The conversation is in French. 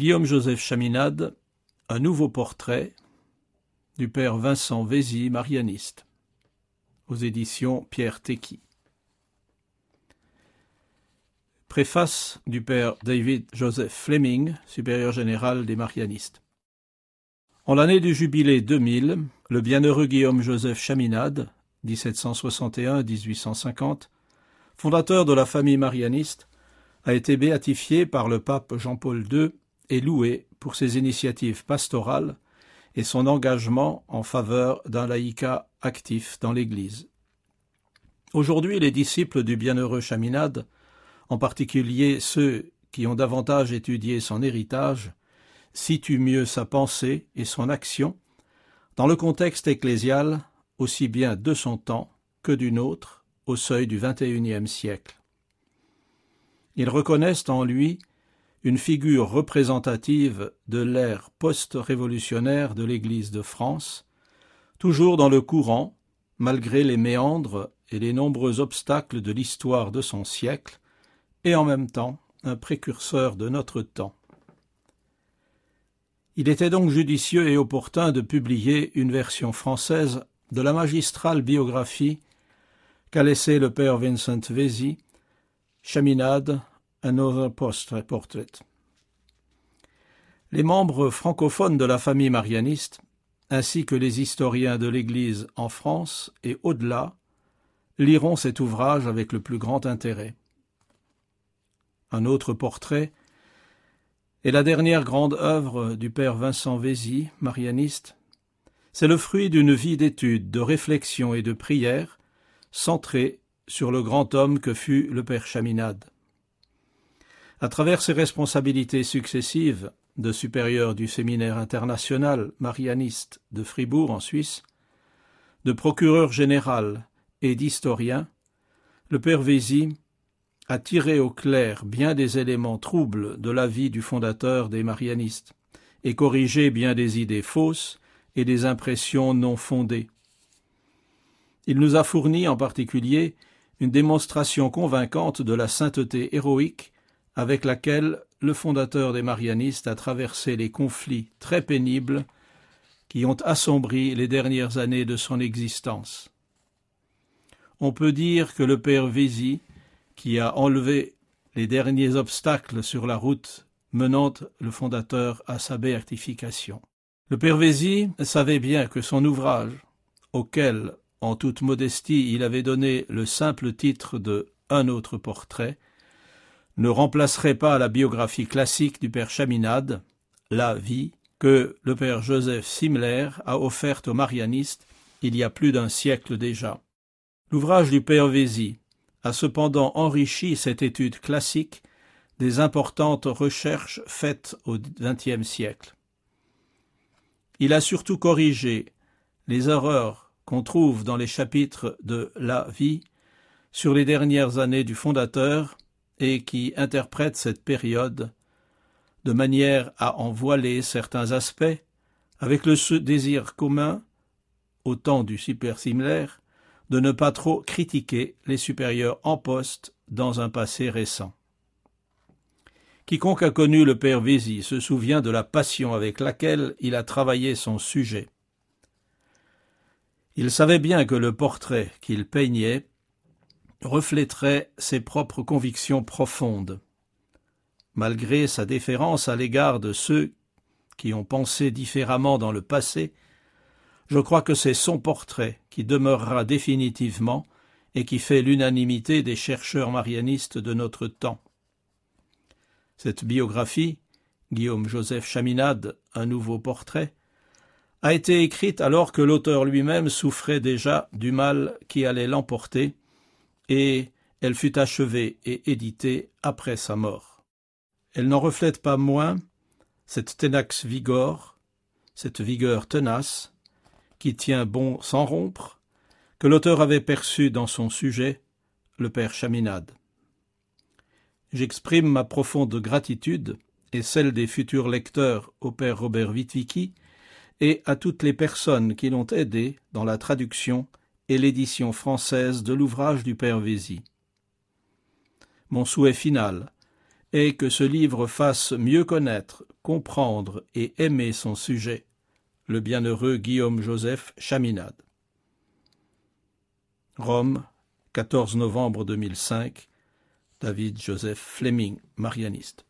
Guillaume-Joseph Chaminade, un nouveau portrait du père Vincent Vézy, marianiste, aux éditions Pierre Tecky. Préface du père David Joseph Fleming, supérieur général des marianistes. En l'année du jubilé 2000, le bienheureux Guillaume-Joseph Chaminade, 1761-1850, fondateur de la famille marianiste, a été béatifié par le pape Jean-Paul II et loué pour ses initiatives pastorales et son engagement en faveur d'un laïcat actif dans l'Église. Aujourd'hui, les disciples du bienheureux Chaminade, en particulier ceux qui ont davantage étudié son héritage, situent mieux sa pensée et son action dans le contexte ecclésial aussi bien de son temps que du nôtre au seuil du XXIe siècle. Ils reconnaissent en lui une figure représentative de l'ère post-révolutionnaire de l'Église de France, toujours dans le courant, malgré les méandres et les nombreux obstacles de l'histoire de son siècle, et en même temps un précurseur de notre temps. Il était donc judicieux et opportun de publier une version française de la magistrale biographie qu'a laissée le père Vincent Vézy, Chaminade, Another Portrait. Les membres francophones de la famille marianiste, ainsi que les historiens de l'Église en France et au-delà, liront cet ouvrage avec le plus grand intérêt. Un autre portrait est la dernière grande œuvre du père Vincent Vézy, marianiste. C'est le fruit d'une vie d'étude, de réflexion et de prière centrée sur le grand homme que fut le père Chaminade. À travers ses responsabilités successives de supérieur du séminaire international marianiste de Fribourg en Suisse, de procureur général et d'historien, le père Vézy a tiré au clair bien des éléments troubles de la vie du fondateur des marianistes et corrigé bien des idées fausses et des impressions non fondées. Il nous a fourni en particulier une démonstration convaincante de la sainteté héroïque avec laquelle le fondateur des marianistes a traversé les conflits très pénibles qui ont assombri les dernières années de son existence. On peut dire que le père Vézy, qui a enlevé les derniers obstacles sur la route menant le fondateur à sa béatification. Le père Vézy savait bien que son ouvrage, auquel, en toute modestie, il avait donné le simple titre de « Un autre portrait », ne remplacerait pas la biographie classique du père Chaminade, La vie, que le père Joseph Simler a offerte aux marianistes il y a plus d'un siècle déjà. L'ouvrage du père Vézy a cependant enrichi cette étude classique des importantes recherches faites au XXe siècle. Il a surtout corrigé les erreurs qu'on trouve dans les chapitres de La vie sur les dernières années du fondateur et qui interprètent cette période de manière à en voiler certains aspects avec le désir commun, au temps du Super Simler, de ne pas trop critiquer les supérieurs en poste dans un passé récent. Quiconque a connu le père Vézy se souvient de la passion avec laquelle il a travaillé son sujet. Il savait bien que le portrait qu'il peignait reflèterait ses propres convictions profondes. Malgré sa déférence à l'égard de ceux qui ont pensé différemment dans le passé, je crois que c'est son portrait qui demeurera définitivement et qui fait l'unanimité des chercheurs marianistes de notre temps. Cette biographie, Guillaume-Joseph Chaminade, un nouveau portrait, a été écrite alors que l'auteur lui-même souffrait déjà du mal qui allait l'emporter, et elle fut achevée et éditée après sa mort. Elle n'en reflète pas moins cette tenax vigor, cette vigueur tenace, qui tient bon sans rompre, que l'auteur avait perçu dans son sujet, le père Chaminade. J'exprime ma profonde gratitude et celle des futurs lecteurs au père Robert Witwicky et à toutes les personnes qui l'ont aidé dans la traduction et l'édition française de l'ouvrage du père Vézy. Mon souhait final et que ce livre fasse mieux connaître, comprendre et aimer son sujet, le bienheureux Guillaume-Joseph Chaminade. Rome, 14 novembre 2005, David Joseph Fleming, marianiste.